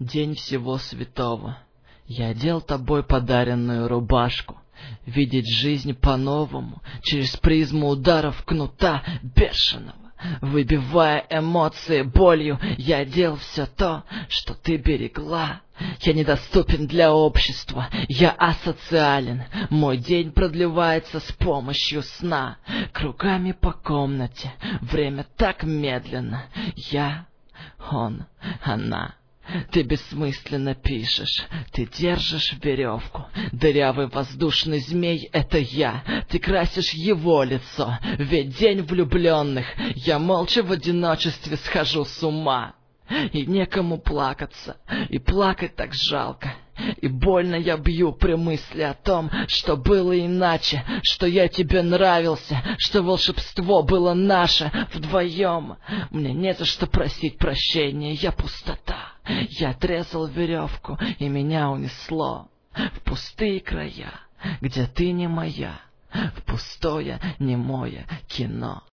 День всего святого. Я одел тобой подаренную рубашку. Видеть жизнь по-новому, через призму ударов кнута бешеного. Выбивая эмоции болью, я одел все то, что ты берегла. Я недоступен для общества, я асоциален. Мой день продлевается с помощью сна. Кругами по комнате, время так медленно. Я, он, она. Ты бессмысленно пишешь, ты держишь веревку. Дырявый воздушный змей — это я. Ты красишь его лицо, ведь день влюбленных. Я молча в одиночестве схожу с ума. И некому плакаться, и плакать так жалко. И больно я бью при мысли о том, что было иначе, что я тебе нравился, что волшебство было наше вдвоем. Мне не за что просить прощения, я пустота. Я отрезал веревку, и меня унесло в пустые края, где ты не моя, в пустое немое кино.